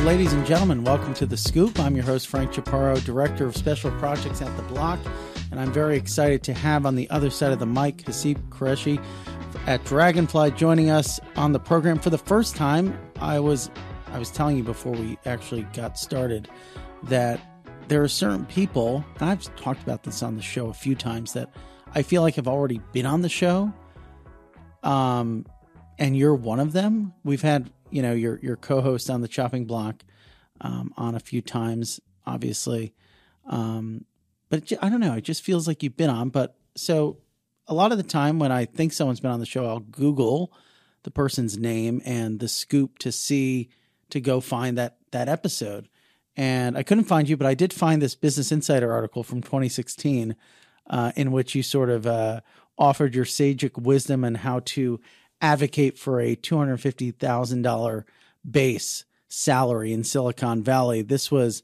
ladies and gentlemen, welcome to The Scoop. I'm your host, Frank Chaparro, Director of Special Projects at The Block, and I'm very excited to have on the other side of the mic, Haseeb Qureshi at Dragonfly joining us on the program for the first time. I was telling you before we actually got started that there are certain people, and I've talked about this on the show a few times, that I feel like have already been on the show. And you're one of them. We've had, your co-host on the chopping block on a few times, obviously. But I don't know. It just feels like you've been on. But so a lot of the time when I think someone's been on the show, I'll Google the person's name and The Scoop to go find that episode. And I couldn't find you, but I did find this Business Insider article from 2016 in which you sort of offered your sagic wisdom and how to advocate for a $250,000 base salary in Silicon Valley. This was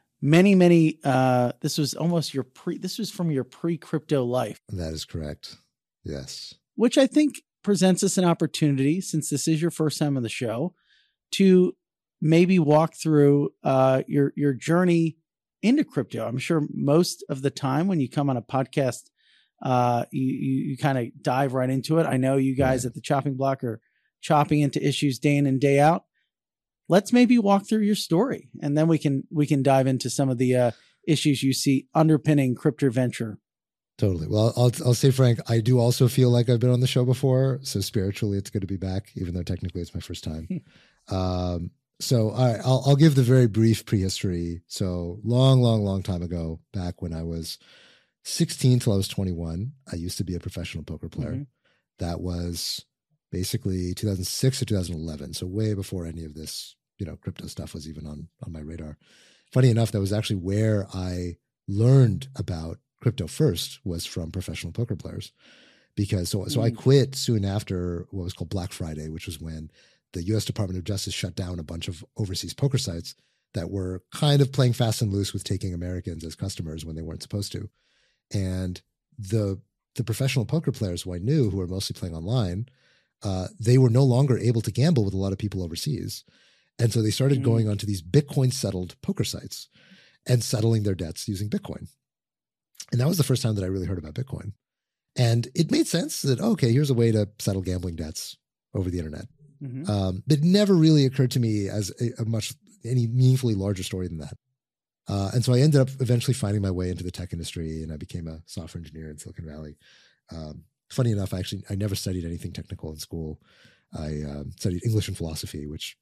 this was almost this was from your pre-crypto life. That is correct. Yes. Which I think presents us an opportunity, since this is your first time on the show, to maybe walk through your journey into crypto. I'm sure most of the time when you come on a podcast, you kind of dive right into it. I know you guys at the chopping block are chopping into issues day in and day out. Let's maybe walk through your story, and then we can dive into some of the issues you see underpinning crypto venture. Totally. Well, I'll say, Frank, I do also feel like I've been on the show before, so spiritually it's good to be back, even though technically it's my first time. So I'll give the very brief prehistory. So long time ago, back when I was 16 till I was 21, I used to be a professional poker player. Mm-hmm. That was basically 2006 or 2011. So way before any of this, crypto stuff was even on my radar. Funny enough, that was actually where I learned about crypto first, was from professional poker players. Because so I quit soon after what was called Black Friday, which was when the U.S. Department of Justice shut down a bunch of overseas poker sites that were kind of playing fast and loose with taking Americans as customers when they weren't supposed to. And the professional poker players who I knew, who were mostly playing online, they were no longer able to gamble with a lot of people overseas. And so they started going onto these Bitcoin settled poker sites and settling their debts using Bitcoin. And that was the first time that I really heard about Bitcoin. And it made sense that, okay, here's a way to settle gambling debts over the internet. Mm-hmm. But it never really occurred to me as any meaningfully larger story than that. And so I ended up eventually finding my way into the tech industry, and I became a software engineer in Silicon Valley. Funny enough, I never studied anything technical in school. I studied English and philosophy, which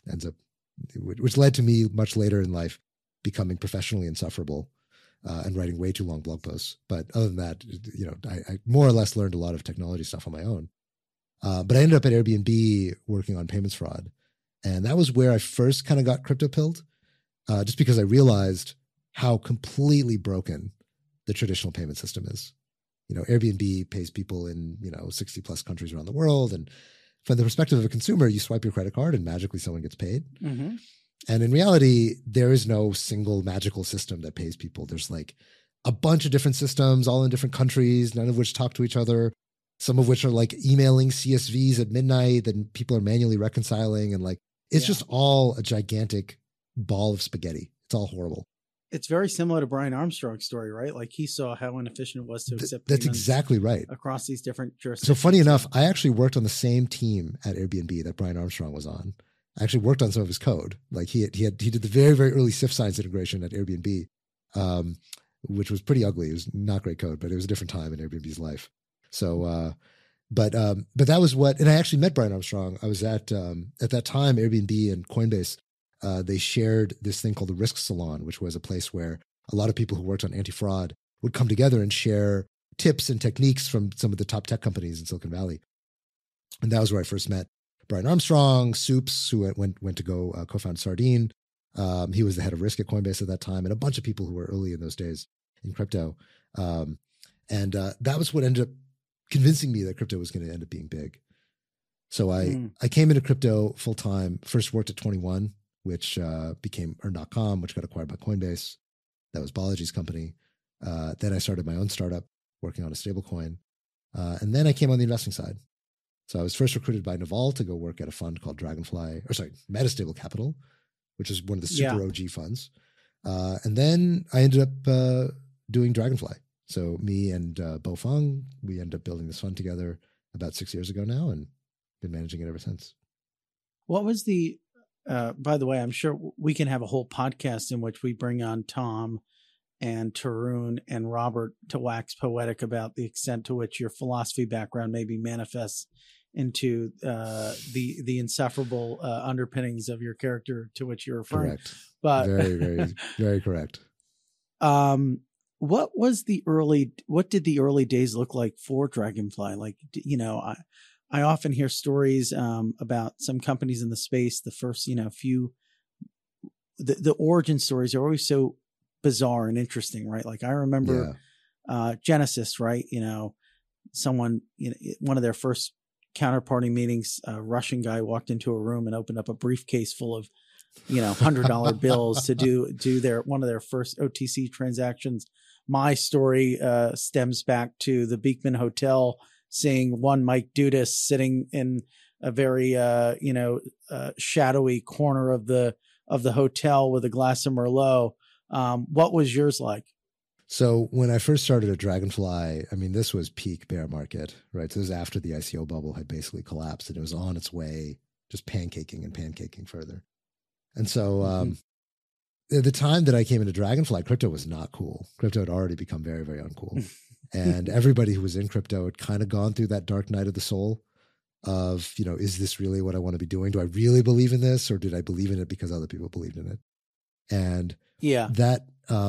led to me much later in life becoming professionally insufferable and writing way too long blog posts. But other than that, I more or less learned a lot of technology stuff on my own. But I ended up at Airbnb working on payments fraud. And that was where I first kind of got crypto pilled, just because I realized how completely broken the traditional payment system is. Airbnb pays people in, 60 plus countries around the world. And from the perspective of a consumer, you swipe your credit card and magically someone gets paid. Mm-hmm. And in reality, there is no single magical system that pays people. There's like a bunch of different systems, all in different countries, none of which talk to each other. Some of which are like emailing CSVs at midnight that people are manually reconciling. And it's just all a gigantic ball of spaghetti. It's all horrible. It's very similar to Brian Armstrong's story, right? Like he saw how inefficient it was to accept That's exactly right. Across these different jurisdictions. So funny enough, I actually worked on the same team at Airbnb that Brian Armstrong was on. I actually worked on some of his code. Like he did the very, very early CIF Science integration at Airbnb, which was pretty ugly. It was not great code, but it was a different time in Airbnb's life. So, but that was and I actually met Brian Armstrong. I was at that time, Airbnb and Coinbase, they shared this thing called the Risk Salon, which was a place where a lot of people who worked on anti-fraud would come together and share tips and techniques from some of the top tech companies in Silicon Valley. And that was where I first met Brian Armstrong, Soups, who went to go co-found Sardine. He was the head of risk at Coinbase at that time, and a bunch of people who were early in those days in crypto. And that was what ended up convincing me that crypto was going to end up being big. So I came into crypto full time, first worked at 21, which became Earn.com, which got acquired by Coinbase. That was Balaji's company. Then I started my own startup working on a stablecoin. And then I came on the investing side. So I was first recruited by Naval to go work at a fund called Metastable Capital, which is one of the super OG funds. And then I ended up doing Dragonfly. So me and Bo Fong, we ended up building this fund together about 6 years ago now, and been managing it ever since. What was the, by the way, I'm sure we can have a whole podcast in which we bring on Tom and Tarun and Robert to wax poetic about the extent to which your philosophy background maybe manifests into the insufferable underpinnings of your character to which you're referring. Correct. But very, very, very correct. What did the early days look like for Dragonfly? Like, you know, I often hear stories about some companies in the space. The first, you know, the origin stories are always so bizarre and interesting, right? Like I remember Genesis, right? You know, someone, you know, one of their first counterparty meetings, a Russian guy walked into a room and opened up a briefcase full of, you know, $100 bills to do one of their first OTC transactions. My story stems back to the Beekman Hotel, seeing one Mike Dudas sitting in a very shadowy corner of the hotel with a glass of Merlot. What was yours like? So when I first started at Dragonfly, I mean, this was peak bear market, right? So this was after the ICO bubble had basically collapsed, and it was on its way, just pancaking further. And so at the time that I came into Dragonfly, crypto was not cool. Crypto had already become very, very uncool. And everybody who was in crypto had kind of gone through that dark night of the soul of, you know, is this really what I want to be doing? Do I really believe in this, or did I believe in it because other people believed in it? And that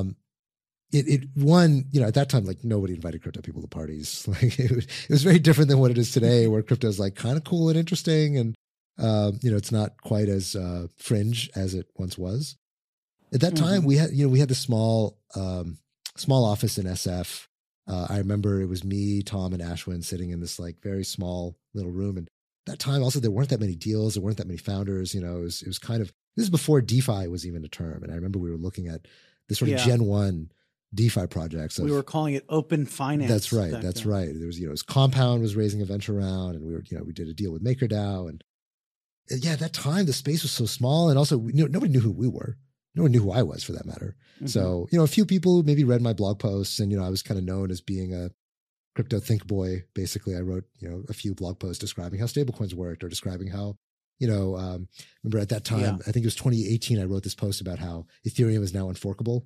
it won, you know, at that time, like nobody invited crypto people to parties. Like it was very different than what it is today, where crypto is like kind of cool and interesting, and you know, it's not quite as fringe as it once was. At that time, we had this small office in SF. I remember it was me, Tom, and Ashwin sitting in this like very small little room. And at that time, also there weren't that many deals, there weren't that many founders. You know, it was kind of, this is before DeFi was even a term. And I remember we were looking at this sort of Gen 1 DeFi projects. We were calling it open finance. That's right. Right. There was, you know, it was Compound was raising a venture round, and we did a deal with MakerDAO. And yeah, at that time, the space was so small. And also, nobody knew who we were. No one knew who I was, for that matter. So, you know, a few people maybe read my blog posts, and, you know, I was kind of known as being a crypto think boy. Basically, I wrote, you know, a few blog posts describing how stablecoins worked, or describing how, you know, remember at that time, I think it was 2018, I wrote this post about how Ethereum is now unforkable.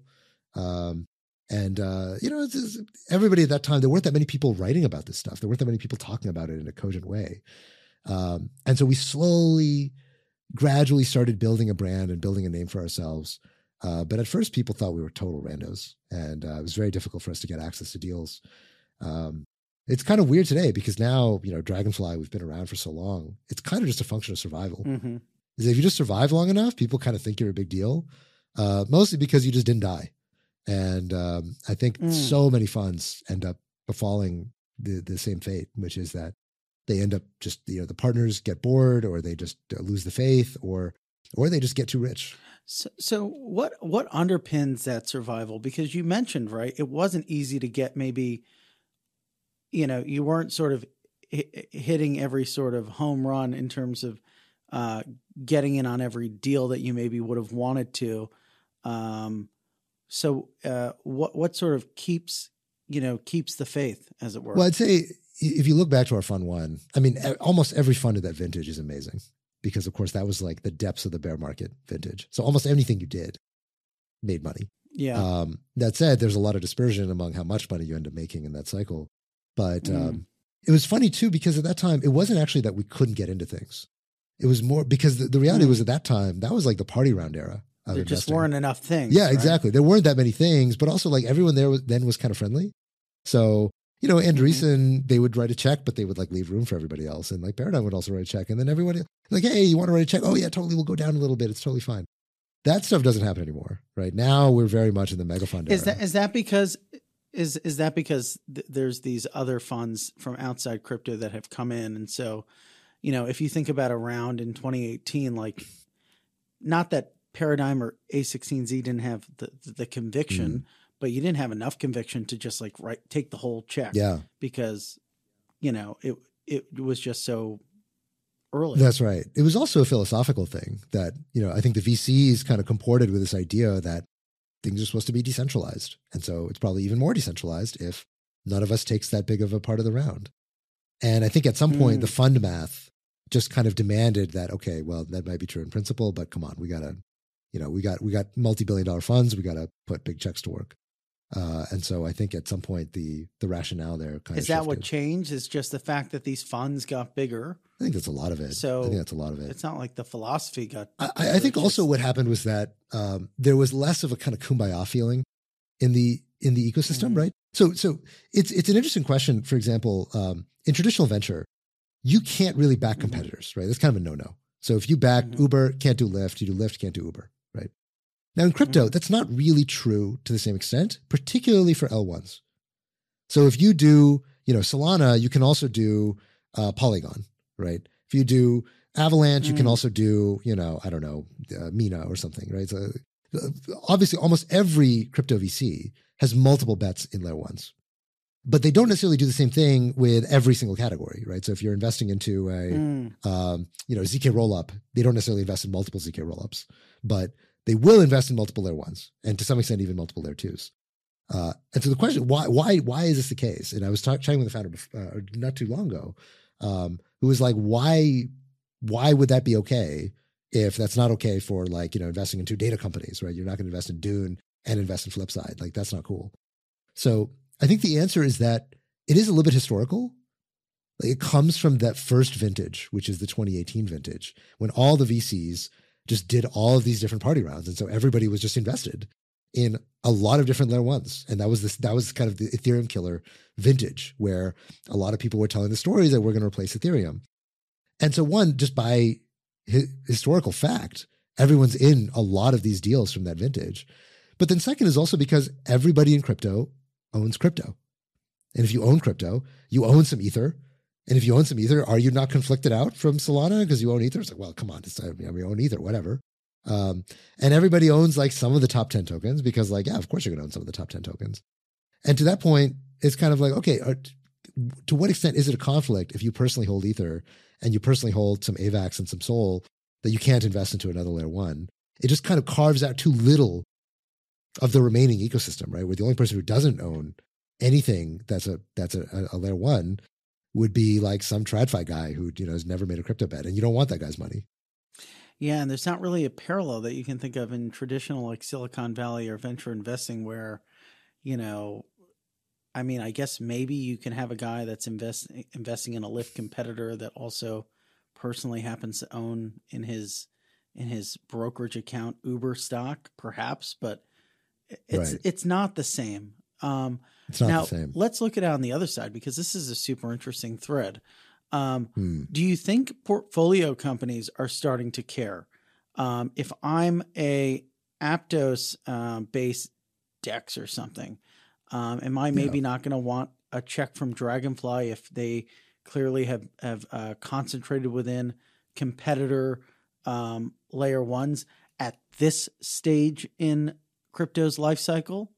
You know, everybody at that time, there weren't that many people writing about this stuff. There weren't that many people talking about it in a cogent way. And so we gradually started building a brand and building a name for ourselves. But at first people thought we were total randos, and it was very difficult for us to get access to deals. It's kind of weird today because now, you know, Dragonfly, we've been around for so long. It's kind of just a function of survival. Is if you just survive long enough, people kind of think you're a big deal, mostly because you just didn't die. And I think so many funds end up befalling the same fate, which is that they end up just, you know, the partners get bored, or they just lose the faith, or they just get too rich. So what underpins that survival? Because you mentioned, right, it wasn't easy to get, maybe, you know, you weren't sort of hitting every sort of home run in terms of getting in on every deal that you maybe would have wanted to. So what sort of keeps the faith, as it were? Well, I'd say if you look back to our fund one, I mean, almost every fund of that vintage is amazing, because of course that was like the depths of the bear market vintage. So almost anything you did made money. Yeah. That said, there's a lot of dispersion among how much money you end up making in that cycle. But it was funny too, because at that time, it wasn't actually that we couldn't get into things. It was more because the reality was, at that time, that was like the party round era. There just weren't enough things. Yeah, right? Exactly. There weren't that many things, but also like everyone there was kind of friendly. So, you know, Andreessen, they would write a check, but they would like leave room for everybody else. And like Paradigm would also write a check. And then everybody like, hey, you want to write a check? Oh yeah, totally. We'll go down a little bit. It's totally fine. That stuff doesn't happen anymore. Right now, we're very much in the mega fund era. Is that because there's these other funds from outside crypto that have come in? And so, you know, if you think about a round in 2018, like, not that Paradigm or A16Z didn't have the conviction, but you didn't have enough conviction to just like take the whole check. Yeah. Because, you know, it was just so early. That's right. It was also a philosophical thing that, I think the VCs kind of comported with this idea that things are supposed to be decentralized. And so it's probably even more decentralized if none of us takes that big of a part of the round. And I think at some point, the fund math just kind of demanded that, okay, well, that might be true in principle, but come on, we got to, we got multi-billion-dollar funds. We got to put big checks to work. And so I think at some point the rationale there kind of is that what changed? Is just the fact that these funds got bigger? I think that's a lot of it. So I think that's a lot of it. It's not like the philosophy got. I think also what happened was that there was less of a kind of kumbaya feeling in the ecosystem, right? So it's an interesting question. For example, in traditional venture, you can't really back competitors, right? That's kind of a no-no. So if you back Uber, can't do Lyft. You do Lyft, can't do Uber, right? Now in crypto, that's not really true to the same extent, particularly for L1s. So if you do, Solana, you can also do Polygon, right? If you do Avalanche, you can also do, Mina or something, right? So obviously almost every crypto VC has multiple bets in layer ones, but they don't necessarily do the same thing with every single category, right? So if you're investing into a, ZK rollup, they don't necessarily invest in multiple ZK rollups, but they will invest in multiple layer ones and to some extent even multiple layer twos. And so the question, why is this the case? And I was chatting with the founder not too long ago, who was like, why would that be okay if that's not okay for investing into data companies, right? You're not going to invest in Dune and invest in Flipside. Like that's not cool. So I think the answer is that it is a little bit historical. Like it comes from that first vintage, which is the 2018 vintage, when all the VCs just did all of these different party rounds. And so everybody was just invested in a lot of different layer ones. And that was kind of the Ethereum killer vintage where a lot of people were telling the stories that we're going to replace Ethereum. And so one, just by historical fact, everyone's in a lot of these deals from that vintage. But then second is also because everybody in crypto owns crypto. And if you own crypto, you own some Ether. And if you own some Ether, are you not conflicted out from Solana because you own Ether? It's like, well, come on, we own Ether, whatever. And everybody owns some of the top 10 tokens because of course you're going to own some of the top 10 tokens. And to that point, it's kind of like, okay, to what extent is it a conflict if you personally hold Ether and you personally hold some AVAX and some Sol that you can't invest into another layer one? It just kind of carves out too little of the remaining ecosystem, right? Where the only person who doesn't own anything that's a layer one would be like some TradFi guy who, has never made a crypto bet, and you don't want that guy's money. Yeah. And there's not really a parallel that you can think of in traditional Silicon Valley or venture investing where, I guess maybe you can have a guy that's investing in a Lyft competitor that also personally happens to own in his brokerage account Uber stock, perhaps, but it's not the same. It's not the same. Let's look at it on the other side because this is a super interesting thread. Do you think portfolio companies are starting to care? If I'm a Aptos based DEX or something, am I maybe not going to want a check from Dragonfly if they clearly have concentrated within competitor layer ones at this stage in crypto's life cycle?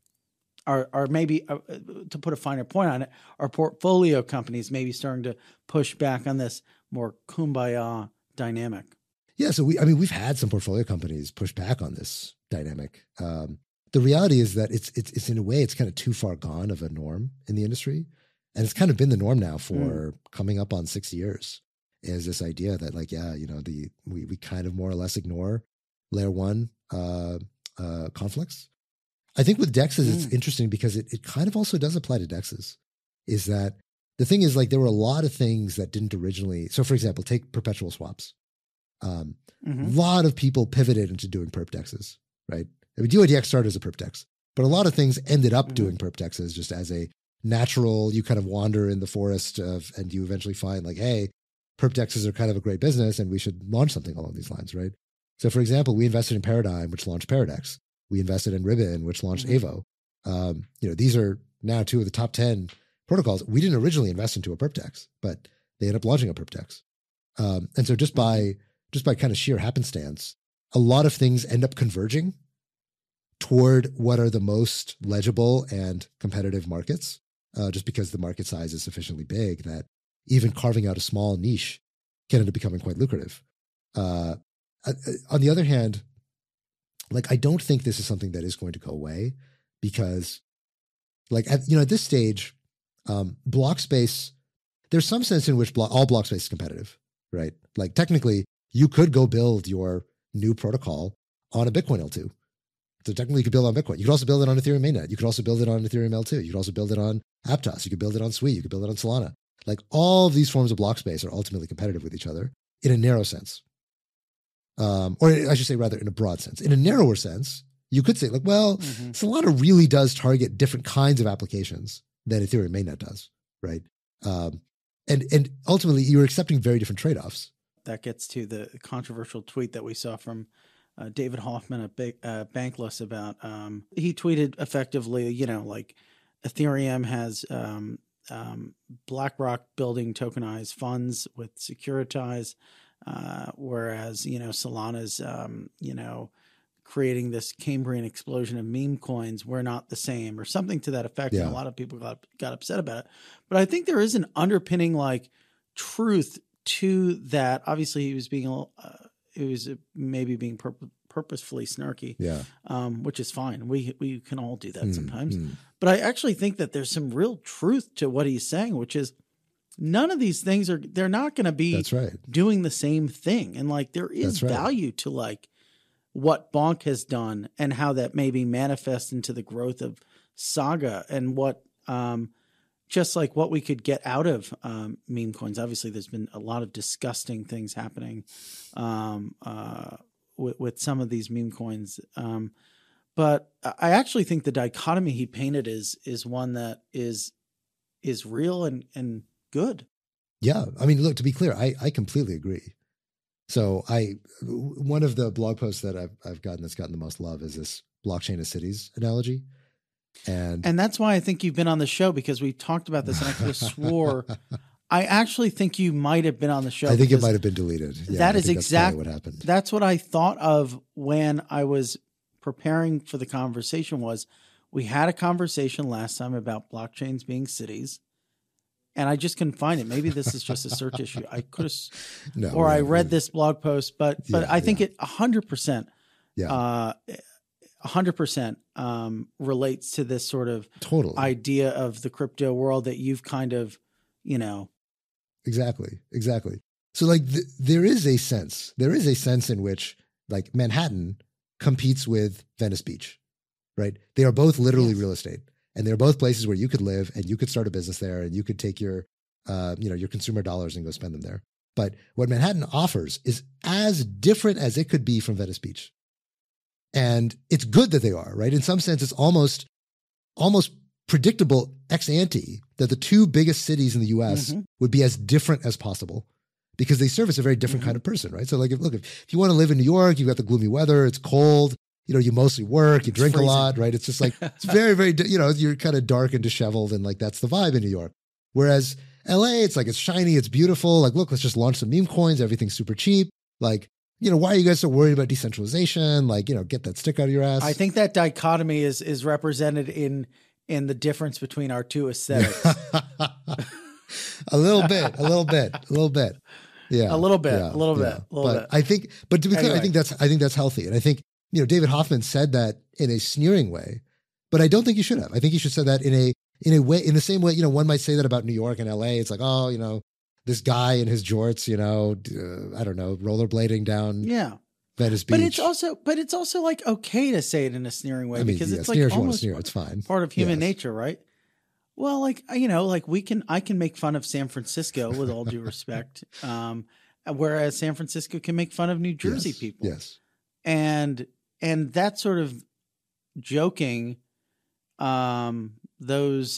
Or maybe to put a finer point on it, are portfolio companies maybe starting to push back on this more kumbaya dynamic? Yeah, so we've had some portfolio companies push back on this dynamic. The reality is that it's in a way it's kind of too far gone of a norm in the industry, and it's kind of been the norm now for coming up on 6 years. Is this idea that we kind of more or less ignore layer one conflicts. I think with DEXs, it's interesting because it kind of also does apply to DEXs. Is that the thing is there were a lot of things that didn't originally. So for example, take perpetual swaps. A lot of people pivoted into doing perp DEXs, right? DYDX started as a perp DEX, but a lot of things ended up doing perp DEXs just as a natural, you kind of wander in the forest and you eventually find hey, perp DEXs are kind of a great business and we should launch something along these lines, right? So for example, we invested in Paradigm, which launched Paradex. We invested in Ribbon, which launched Avo. These are now two of the top 10 protocols. We didn't originally invest into a perp DEX, but they ended up launching a perp DEX. And so just by kind of sheer happenstance, a lot of things end up converging toward what are the most legible and competitive markets, just because the market size is sufficiently big that even carving out a small niche can end up becoming quite lucrative. On the other hand, like, I don't think this is something that is going to go away because, like, at this stage, block space, there's some sense in which all block space is competitive, right? Like, technically, you could go build your new protocol on a Bitcoin L2. So technically, you could build on Bitcoin. You could also build it on Ethereum mainnet. You could also build it on Ethereum L2. You could also build it on Aptos. You could build it on Sui. You could build it on Solana. Like, all of these forms of block space are ultimately competitive with each other in a narrow sense. Or I should say, rather, in a broad sense. In a narrower sense, you could say, like, well, Solana really does target different kinds of applications than Ethereum mainnet does, right? And ultimately, you're accepting very different trade-offs. That gets to the controversial tweet that we saw from David Hoffman at Bankless about, he tweeted effectively, like, Ethereum has BlackRock building tokenized funds with Securitize, whereas, Solana's, creating this Cambrian explosion of meme coins. We're not the same, or something to that effect. Yeah. And a lot of people got upset about it. But I think there is an underpinning, like, truth to that. Obviously, he was being maybe being purposefully snarky, which is fine. We can all do that sometimes. But I actually think that there's some real truth to what he's saying, which is none of these things they're not going to be doing the same thing. And, like, there is value to, like, what Bonk has done and how that maybe manifests into the growth of Saga and what, just like what we could get out of meme coins. Obviously, there's been a lot of disgusting things happening with some of these meme coins. But I actually think the dichotomy he painted is one that is real and good. Yeah. I mean, look, to be clear, I completely agree. So one of the blog posts that I've gotten that's gotten the most love is this blockchain of cities analogy. And that's why I think you've been on the show, because we talked about this and I could have swore I actually think you might have been on the show. I think it might have been deleted. Yeah, that is exactly what happened. That's what I thought of when I was preparing for the conversation. Was we had a conversation last time about blockchains being cities, and I just couldn't find it. Maybe this is just a search issue. I could have, I read this blog post, but I think it 100%, 100% relates to this sort of idea of the crypto world that you've kind of, Exactly. So, like, there is a sense in which, like, Manhattan competes with Venice Beach, right? They are both literally real estate, and they're both places where you could live and you could start a business there, and you could take your, your consumer dollars and go spend them there. But what Manhattan offers is as different as it could be from Venice Beach, and it's good that they are, right? In some sense, it's almost predictable ex ante that the two biggest cities in the U.S. would be as different as possible, because they service a very different kind of person, right? So, like, if you want to live in New York, you've got the gloomy weather, it's cold, you mostly work, you drink a lot, right? It's just like, it's very, very, you're kind of dark and disheveled, and, like, that's the vibe in New York. Whereas LA, it's like, it's shiny, it's beautiful. Like, look, let's just launch some meme coins. Everything's super cheap. Like, why are you guys so worried about decentralization? Like, get that stick out of your ass. I think that dichotomy is represented in the difference between our two aesthetics. a little bit. Yeah. A little bit. I think, but to be clear, anyway. I think that's healthy. And I think, David Hoffman said that in a sneering way, but I don't think you should have. I think you should say that in a way, in the same way, one might say that about New York and LA. It's like, oh, this guy in his jorts, I don't know, rollerblading down Venice Beach. But it's also like okay to say it in a sneering way, because it's like almost it's fine. Part of human nature, right? Well, like, like I can make fun of San Francisco with all due respect. Whereas San Francisco can make fun of New Jersey people. Yes. And that sort of joking, reveals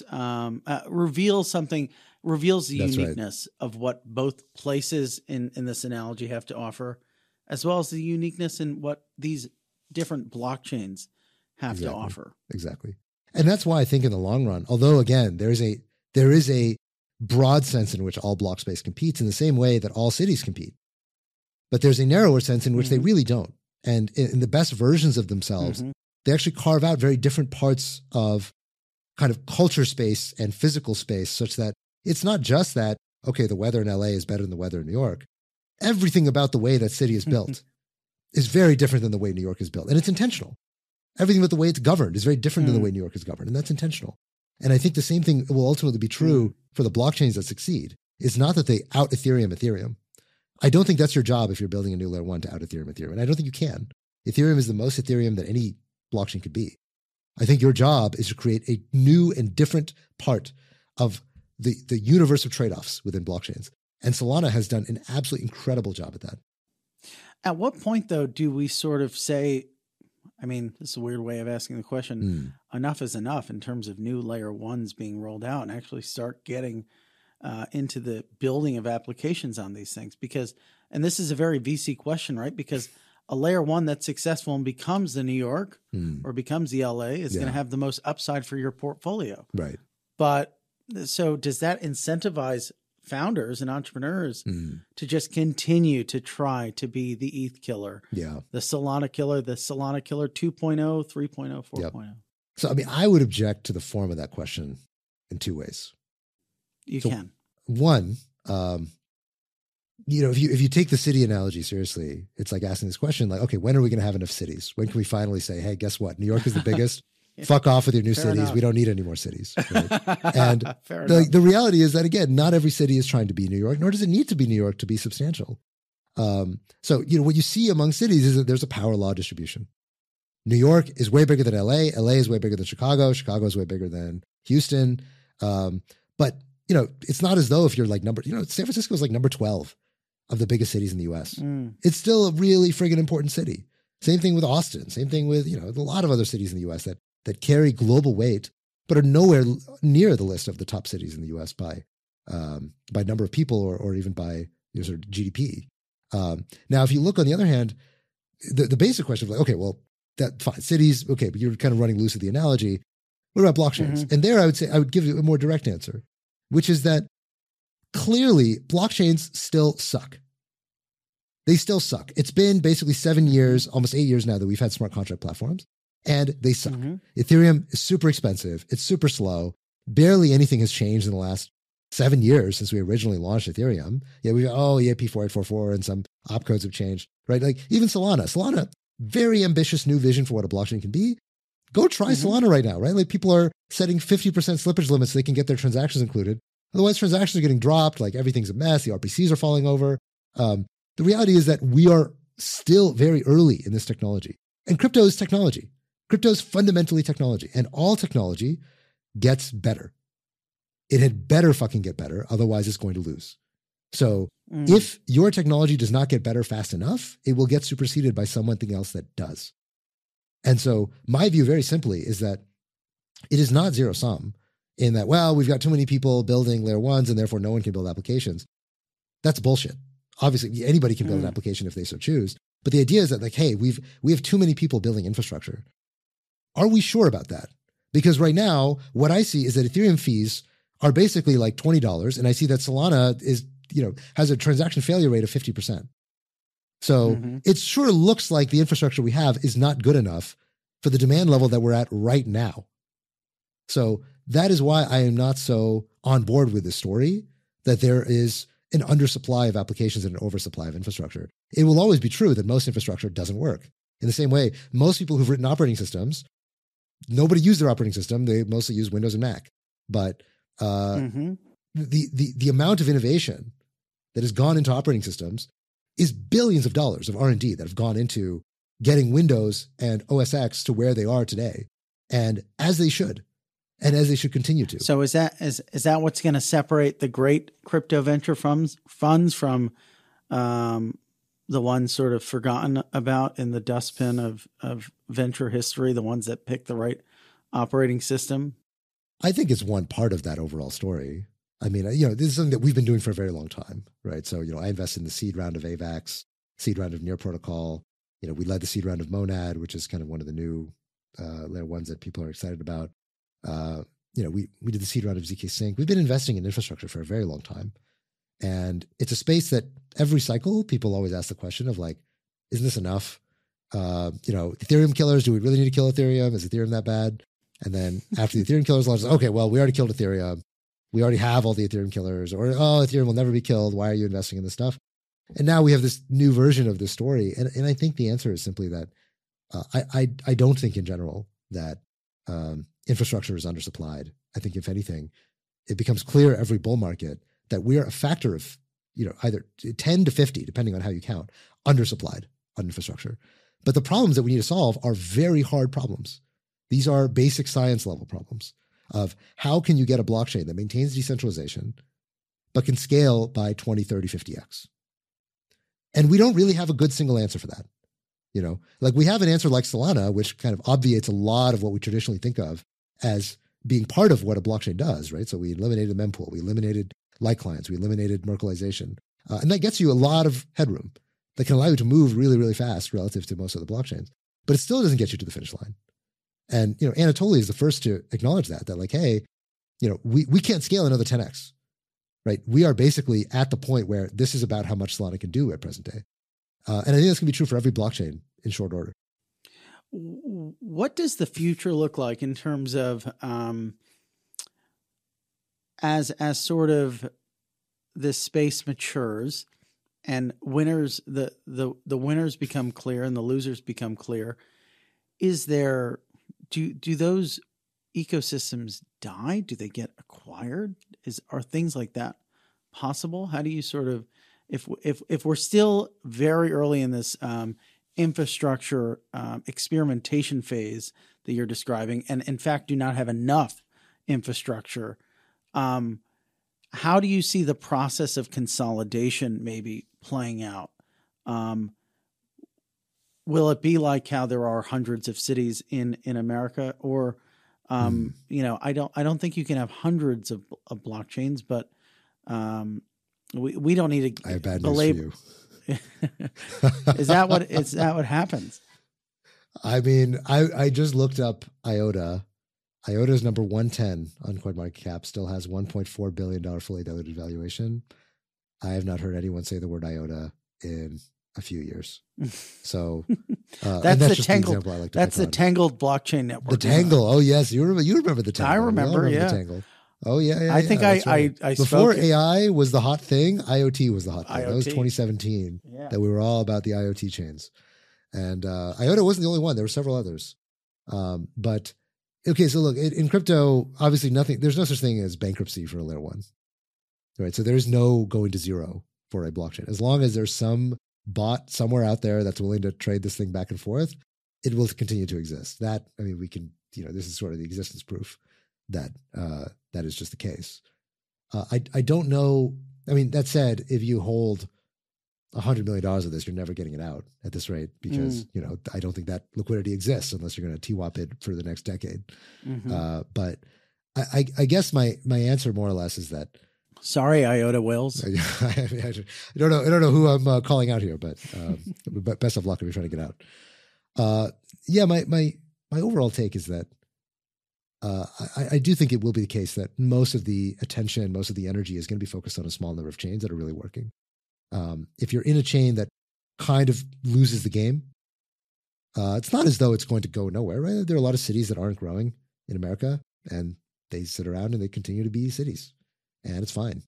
the uniqueness of what both places in this analogy have to offer, as well as the uniqueness in what these different blockchains have to offer. Exactly. And that's why I think in the long run, although again, there is a broad sense in which all block space competes in the same way that all cities compete, but there's a narrower sense in which they really don't. And in the best versions of themselves, they actually carve out very different parts of kind of culture space and physical space, such that it's not just that, okay, the weather in LA is better than the weather in New York. everything about the way that city is built is very different than the way New York is built. And it's intentional. Everything about the way it's governed is very different than the way New York is governed. And that's intentional. And I think the same thing will ultimately be true for the blockchains that succeed. It's not that they out Ethereum. I don't think that's your job if you're building a new layer 1 to out Ethereum. And I don't think you can. Ethereum is the most Ethereum that any blockchain could be. I think your job is to create a new and different part of the universe of trade-offs within blockchains. And Solana has done an absolutely incredible job at that. At what point, though, do we sort of say, I mean, this is a weird way of asking the question, enough is enough in terms of new layer 1s being rolled out and actually start getting into the building of applications on these things? Because, and this is a very VC question, right? Because a layer 1 that's successful and becomes the New York or becomes the LA is going to have the most upside for your portfolio. Right. But so does that incentivize founders and entrepreneurs to just continue to try to be the ETH killer, the Solana killer 2.0, 3.0, 4.0? Yep. So, I mean, I would object to the form of that question in two ways. You can. One, if you take the city analogy seriously, it's like asking this question, like, okay, when are we going to have enough cities? When can we finally say, hey, guess what? New York is the biggest. Fuck off with your new cities. Enough. We don't need any more cities. Right? And the reality is that, again, not every city is trying to be New York, nor does it need to be New York to be substantial. So, what you see among cities is that there's a power law distribution. New York is way bigger than LA. LA is way bigger than Chicago. Chicago is way bigger than Houston. But, it's not as though if you're like San Francisco is like number 12 of the biggest cities in the US. It's still a really friggin' important city. Same thing with Austin. Same thing with, a lot of other cities in the US that carry global weight, but are nowhere near the list of the top cities in the U.S. by number of people or even by sort of GDP. Now, if you look on the other hand, the basic question of like, okay, well, that fine, cities, okay, but you're kind of running loose with the analogy. What about blockchains? And there, I would give you a more direct answer, which is that clearly blockchains still suck. They still suck. It's been basically 7 years, almost 8 years now that we've had smart contract platforms. And they suck. Ethereum is super expensive. It's super slow. Barely anything has changed in the last 7 years since we originally launched Ethereum. Yeah, EIP 4844 and some opcodes have changed, right? Like even Solana, very ambitious new vision for what a blockchain can be. Go try Solana right now, right? Like people are setting 50% slippage limits so they can get their transactions included. Otherwise, transactions are getting dropped. Like everything's a mess. The RPCs are falling over. The reality is that we are still very early in this technology. And crypto is technology. Crypto is fundamentally technology, and all technology gets better. It had better fucking get better, otherwise it's going to lose. So if your technology does not get better fast enough, it will get superseded by something else that does. And so my view very simply is that it is not zero sum in that, well, we've got too many people building layer 1s and therefore no one can build applications. That's bullshit. Obviously, anybody can build an application if they so choose. But the idea is that like, hey, we have too many people building infrastructure. Are we sure about that? Because right now, what I see is that Ethereum fees are basically like $20, and I see that Solana is, has a transaction failure rate of 50%. So it sure looks like the infrastructure we have is not good enough for the demand level that we're at right now. So that is why I am not so on board with this story that there is an undersupply of applications and an oversupply of infrastructure. It will always be true that most infrastructure doesn't work. In the same way, most people who've written operating systems, nobody used their operating system. They mostly use Windows and Mac. But the amount of innovation that has gone into operating systems is billions of dollars of R&D that have gone into getting Windows and OS X to where they are today, and as they should, and as they should continue to. So is that what's going to separate the great crypto venture funds from the ones sort of forgotten about in the dustbin of venture history, the ones that pick the right operating system? I think it's one part of that overall story. I mean, this is something that we've been doing for a very long time, right? So, I invested in the seed round of AVAX, seed round of Near Protocol. We led the seed round of Monad, which is kind of one of the new layer 1s that people are excited about. We did the seed round of ZK Sync. We've been investing in infrastructure for a very long time. And it's a space that every cycle, people always ask the question of like, isn't this enough? Ethereum killers, do we really need to kill Ethereum? Is Ethereum that bad? And then after the Ethereum killers launches, okay, well, we already killed Ethereum. We already have all the Ethereum killers, or, Ethereum will never be killed. Why are you investing in this stuff? And now we have this new version of the story. And I think the answer is simply that I don't think in general that infrastructure is undersupplied. I think if anything, it becomes clear every bull market that we are a factor of, either 10 to 50, depending on how you count, undersupplied on infrastructure. But the problems that we need to solve are very hard problems. These are basic science level problems of how can you get a blockchain that maintains decentralization, but can scale by 20, 30, 50x. And we don't really have a good single answer for that. Like we have an answer like Solana, which kind of obviates a lot of what we traditionally think of as being part of what a blockchain does, right? So we eliminated the mempool, we eliminated light clients, we eliminated Merkleization. And that gets you a lot of headroom that can allow you to move really, really fast relative to most of the blockchains. But it still doesn't get you to the finish line. And, Anatoly is the first to acknowledge that like, hey, we can't scale another 10x, right? We are basically at the point where this is about how much Solana can do at present day. And I think that's going to be true for every blockchain in short order. What does the future look like in terms of as sort of this space matures and winners, the winners become clear and the losers become clear? Is there do those ecosystems die? Do they get acquired? Are things like that possible? How do you sort of, if we're still very early in this infrastructure experimentation phase that you're describing, and in fact do not have enough infrastructure, how do you see the process of consolidation maybe playing out? Will it be like how there are hundreds of cities in America, or I don't think you can have hundreds of blockchains, but we don't need to. I have bad news for you. Is that what happens? I mean, I just looked up IOTA. IOTA is number 110 on CoinMarketCap, still has $1.4 billion fully diluted valuation. I have not heard anyone say the word IOTA in a few years. So that's the Tangled. Like that's the Tangled blockchain network. The Tangle. Oh yes, you remember the Tangle. I remember. Yeah. The Tangle. Oh yeah. I think I before AI was the hot thing. IoT was the hot thing. IoT. That was 2017. Yeah. That we were all about the IoT chains, and IOTA wasn't the only one. There were several others. But okay, so look, in crypto, obviously there's no such thing as bankruptcy for a layer one, right? So there's no going to zero for a blockchain. As long as there's some bot somewhere out there that's willing to trade this thing back and forth, it will continue to exist. We can, this is sort of the existence proof that that is just the case. I don't know. I mean, that said, if you hold $100 million of this, you're never getting it out at this rate because, I don't think that liquidity exists unless you're going to TWAP it for the next decade. Mm-hmm. But I guess my answer more or less is that, sorry, IOTA whales. I don't know who I'm calling out here, but best of luck if you're trying to get out. My overall take is that I do think it will be the case that most of the attention, most of the energy is going to be focused on a small number of chains that are really working. If you're in a chain that kind of loses the game, it's not as though it's going to go nowhere, right? There are a lot of cities that aren't growing in America, and they sit around and they continue to be cities. And it's fine.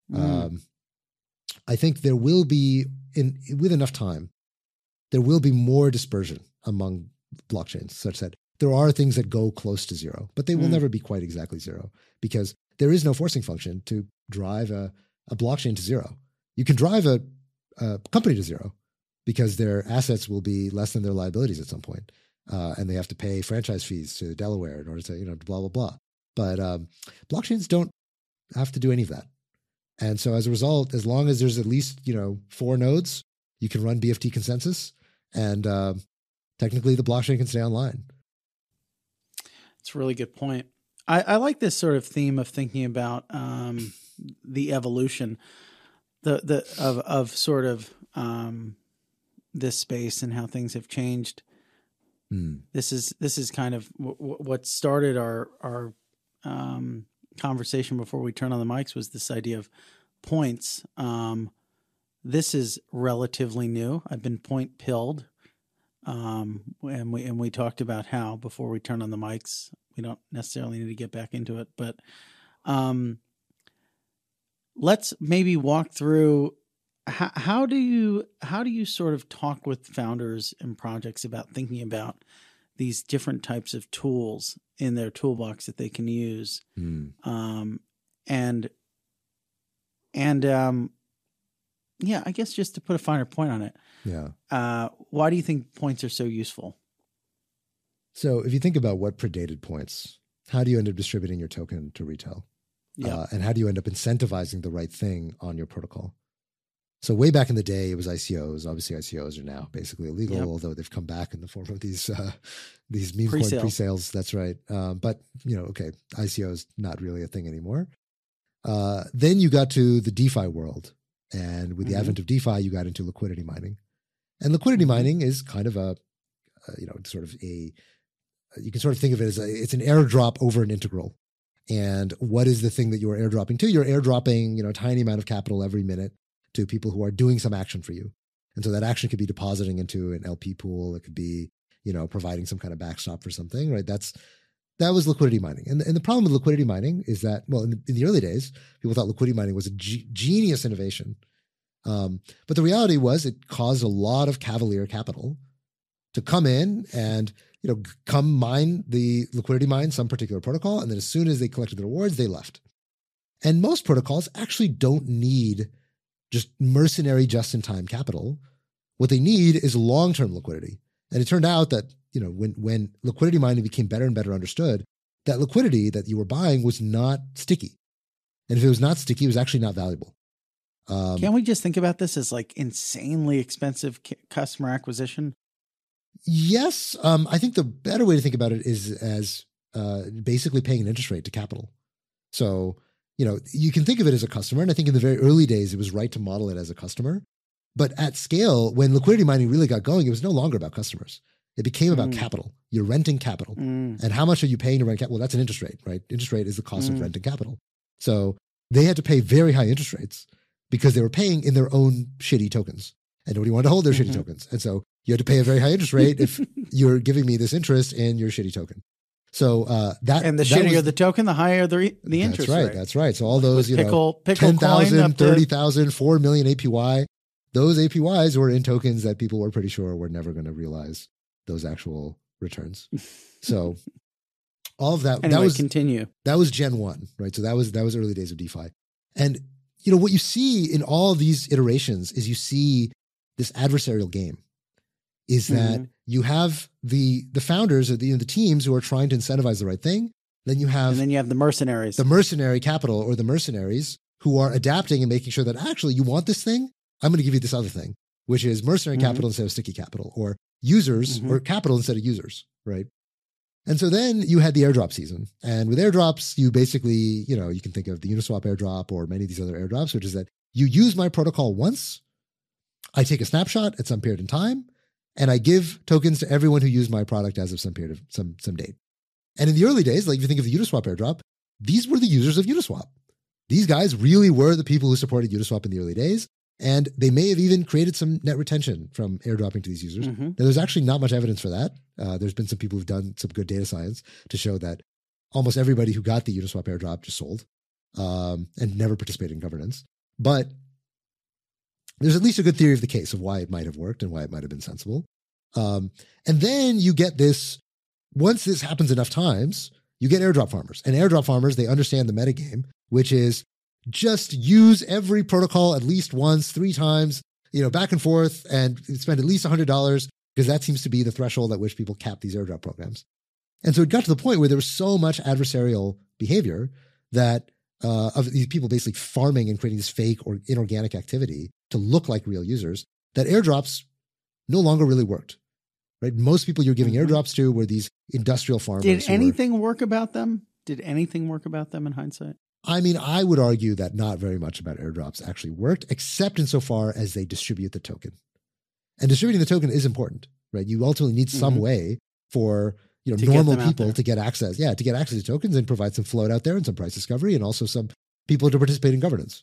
I think there will be, with enough time, there will be more dispersion among blockchains, such that there are things that go close to zero, but they will never be quite exactly zero because there is no forcing function to drive a blockchain to zero. You can drive a company to zero because their assets will be less than their liabilities at some point, and they have to pay franchise fees to Delaware in order to, blah, blah, blah. But blockchains don't have to do any of that. And so as a result, as long as there's at least, 4 nodes, you can run BFT consensus and technically the blockchain can stay online. It's a really good point. I like this sort of theme of thinking about the evolution of sort of this space and how things have changed. This is kind of what started our conversation before we turn on the mics was this idea of points. This is relatively new. I've been point pilled. And we talked about how before we turn on the mics, we don't necessarily need to get back into it, but let's maybe walk through how do you sort of talk with founders and projects about thinking about these different types of tools in their toolbox that they can use? Yeah, I guess just to put a finer point on it. Yeah. Why do you think points are so useful? So if you think about what predated points, how do you end up distributing your token to retail? Yeah. And how do you end up incentivizing the right thing on your protocol? So way back in the day, it was ICOs. Obviously, ICOs are now basically illegal, although they've come back in the form of these meme coin pre-sales. That's right. But, okay, ICOs not really a thing anymore. Then you got to the DeFi world. And with the advent of DeFi, you got into liquidity mining. And liquidity mining is kind of you can sort of think of it as it's an airdrop over an integral. And what is the thing that you're airdropping to? You're airdropping, a tiny amount of capital every minute to people who are doing some action for you. And so that action could be depositing into an LP pool. It could be, providing some kind of backstop for something, right? That was liquidity mining. And the problem with liquidity mining is that, well, in the early days, people thought liquidity mining was a genius innovation. But the reality was it caused a lot of cavalier capital to come in and, come mine the liquidity mine some particular protocol. And then as soon as they collected the rewards, they left. And most protocols actually don't need just mercenary just-in-time capital. What they need is long-term liquidity. And it turned out that, when liquidity mining became better and better understood, that liquidity that you were buying was not sticky. And if it was not sticky, it was actually not valuable. Can't we just think about this as like insanely expensive customer acquisition? Yes. I think the better way to think about it is as basically paying an interest rate to capital. So, you can think of it as a customer. And I think in the very early days, it was right to model it as a customer. But at scale, when liquidity mining really got going, it was no longer about customers. It became about capital. You're renting capital. And how much are you paying to rent capital? Well, that's an interest rate, right? Interest rate is the cost of renting capital. So they had to pay very high interest rates because they were paying in their own shitty tokens. And nobody wanted to hold their shitty tokens. And so you had to pay a very high interest rate if you're giving me this interest in your shitty token. So and the shittier the token, the higher the interest rate. That's right. So all those, pickle 10,000, 30,000, 4 million APY, those APYs were in tokens that people were pretty sure were never going to realize those actual returns. So all of that, anyway, continue. That was Gen 1, right? So that was early days of DeFi. And what you see in all of these iterations is you see this adversarial game. Is that you have the founders or the teams who are trying to incentivize the right thing. Then you have the mercenaries, the mercenary capital or the mercenaries who are adapting and making sure that actually you want this thing. I'm going to give you this other thing, which is mercenary capital instead of sticky capital, or users or capital instead of users, right? And so then you had the airdrop season. And with airdrops, you basically, you can think of the Uniswap airdrop or many of these other airdrops, which is that you use my protocol once, I take a snapshot at some period in time, and I give tokens to everyone who used my product as of some period of some date. And in the early days, like if you think of the Uniswap airdrop, these were the users of Uniswap. These guys really were the people who supported Uniswap in the early days. And they may have even created some net retention from airdropping to these users. Now, there's actually not much evidence for that. There's been some people who've done some good data science to show that almost everybody who got the Uniswap airdrop just sold and never participated in governance. But there's at least a good theory of the case of why it might have worked and why it might have been sensible. And then you get this, once this happens enough times, you get airdrop farmers. And airdrop farmers, they understand the metagame, which is just use every protocol at least once, 3 times, back and forth, and spend at least $100 because that seems to be the threshold at which people cap these airdrop programs. And so it got to the point where there was so much adversarial behavior that of these people basically farming and creating this fake or inorganic activity to look like real users, that airdrops no longer really worked, right? Most people you're giving airdrops to were these industrial farmers. Did anything work about them? Did anything work about them in hindsight? I mean, I would argue that not very much about airdrops actually worked, except insofar as they distribute the token. And distributing the token is important, right? You ultimately need some way for normal people to get access. Yeah, to get access to tokens and provide some float out there and some price discovery and also some people to participate in governance.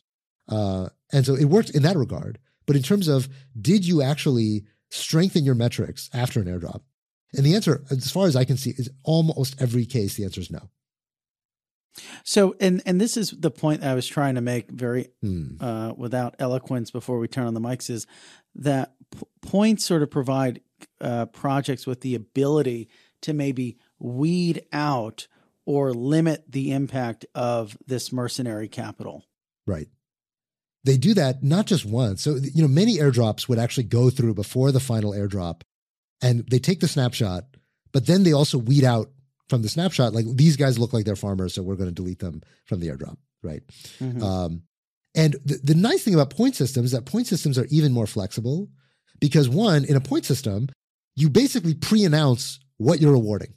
And so it worked in that regard. But in terms of, did you actually strengthen your metrics after an airdrop? And the answer, as far as I can see, is almost every case, the answer is no. So, and this is the point I was trying to make very without eloquence before we turn on the mics, is that points sort of provide projects with the ability to maybe weed out or limit the impact of this mercenary capital. Right. They do that not just once. So, many airdrops would actually go through before the final airdrop, and they take the snapshot, but then they also weed out from the snapshot, like, these guys look like they're farmers, so we're going to delete them from the airdrop, right? Mm-hmm. And the nice thing about point systems is that point systems are even more flexible because, one, in a point system, you basically pre-announce what you're awarding.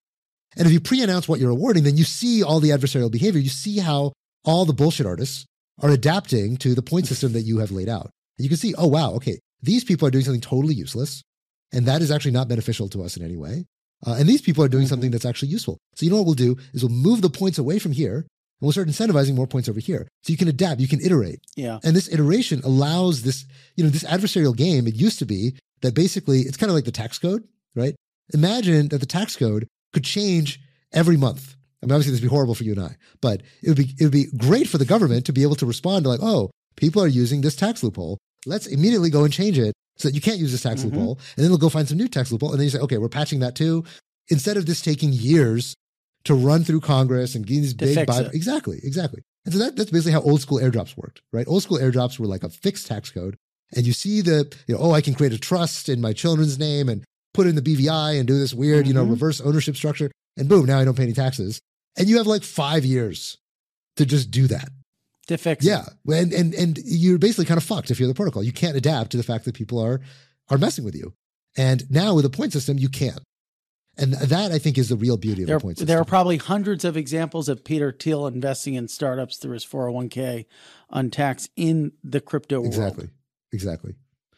And if you pre-announce what you're awarding, then you see all the adversarial behavior. You see how all the bullshit artists are adapting to the point system that you have laid out. And you can see, oh, wow, okay, these people are doing something totally useless, and that is actually not beneficial to us in any way. And these people are doing something that's actually useful. So what we'll do is we'll move the points away from here, and we'll start incentivizing more points over here. So you can adapt, you can iterate. Yeah. And this iteration allows this, this adversarial game. It used to be that basically it's kind of like the tax code, right? Imagine that the tax code could change every month. I mean, obviously this would be horrible for you and I, but it would be great for the government to be able to respond to, like, oh, people are using this tax loophole. Let's immediately go and change it so that you can't use this tax loophole. And then they'll go find some new tax loophole. And then you say, okay, we're patching that too. Instead of this taking years to run through Congress and getting these big exactly. And so that's basically how old school airdrops worked, right? Old school airdrops were like a fixed tax code. And you see I can create a trust in my children's name and put in the BVI and do this weird, reverse ownership structure. And boom, now I don't pay any taxes. And you have like 5 years to just do that. To fix it. And you're basically kind of fucked if you're the protocol. You can't adapt to the fact that people are messing with you. And now with a point system, you can. And that, I think, is the real beauty of the point system. There are probably hundreds of examples of Peter Thiel investing in startups through his 401k untaxed in the crypto world. Exactly.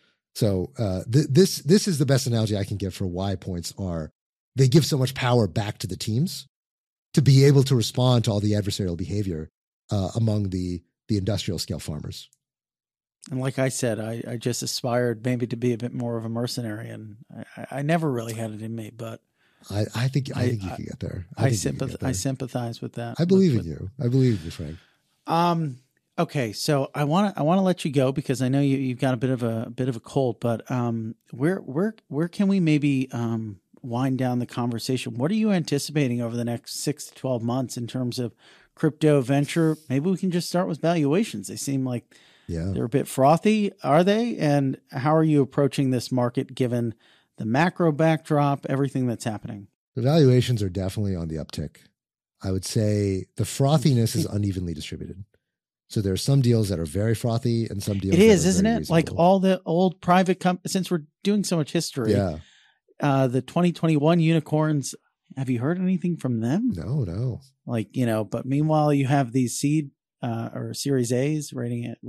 So this is the best analogy I can give for why points they give so much power back to the teams to be able to respond to all the adversarial behavior among the industrial scale farmers. And like I said, I just aspired maybe to be a bit more of a mercenary, and I never really had it in me, but I think you can get there. I sympathize with that. I believe in you. I believe in you, Frank. Okay, so I want to let you go because I know you've got a bit of a cold, but where can we maybe wind down the conversation? What are you anticipating over the next 6 to 12 months in terms of crypto venture? Maybe we can just start with valuations. They seem like they're a bit frothy. Are they? And how are you approaching this market given the macro backdrop, everything that's happening? The valuations are definitely on the uptick. I would say the frothiness is unevenly distributed. So there are some deals that are very frothy and some deals. It is, isn't it? Reasonable. Like all the old private companies, since we're doing so much history. Yeah. The 2021 unicorns, have you heard anything from them? No. Like, but meanwhile you have these seed or Series A's raising at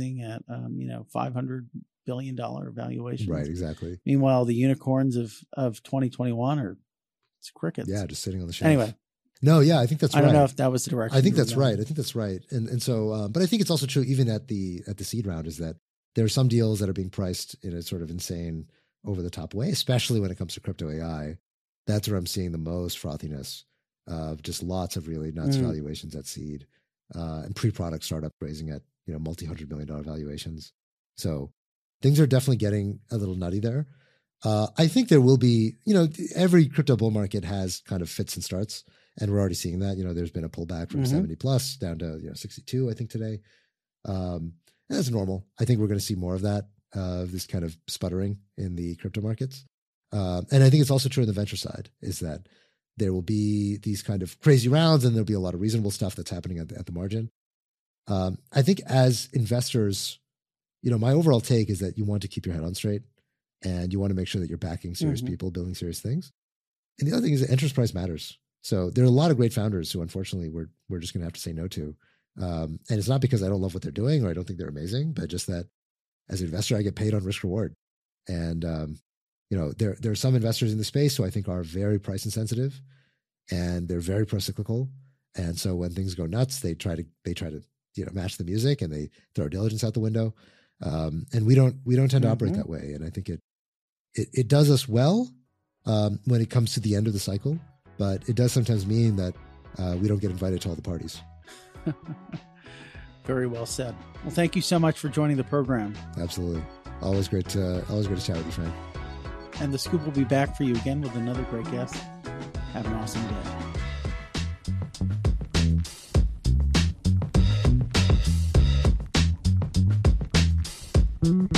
$500 billion valuations. Right, exactly. Meanwhile, the unicorns of 2021 it's crickets. Yeah, just sitting on the shelf. Anyway. No, yeah, I think that's right. I don't know if that was the direction. I think that's right. And so, but I think it's also true even at the seed round is that there are some deals that are being priced in a sort of insane over the top way, especially when it comes to crypto AI. That's where I'm seeing the most frothiness of just lots of really nuts valuations at seed and pre-product startup raising at, multi-$100 million valuations. So things are definitely getting a little nutty there. I think there will be, every crypto bull market has kind of fits and starts. And we're already seeing that, there's been a pullback from 70 plus down to 62, I think today. And that's normal. I think we're going to see more of that, this kind of sputtering in the crypto markets. And I think it's also true on the venture side is that there will be these kind of crazy rounds and there'll be a lot of reasonable stuff that's happening at the margin. I think as investors, my overall take is that you want to keep your head on straight and you want to make sure that you're backing serious people, building serious things. And the other thing is that enterprise matters. So there are a lot of great founders who, unfortunately, we're just going to have to say no to. And it's not because I don't love what they're doing or I don't think they're amazing, but just that as an investor, I get paid on risk reward. And, there are some investors in the space who I think are very price insensitive and they're very pro-cyclical. And so when things go nuts, they try to match the music and they throw diligence out the window. And we don't tend to operate that way. And I think it does us well when it comes to the end of the cycle. But it does sometimes mean that we don't get invited to all the parties. Very well said. Well, thank you so much for joining the program. Absolutely. Always great to chat with you, Frank. And the Scoop will be back for you again with another great guest. Have an awesome day.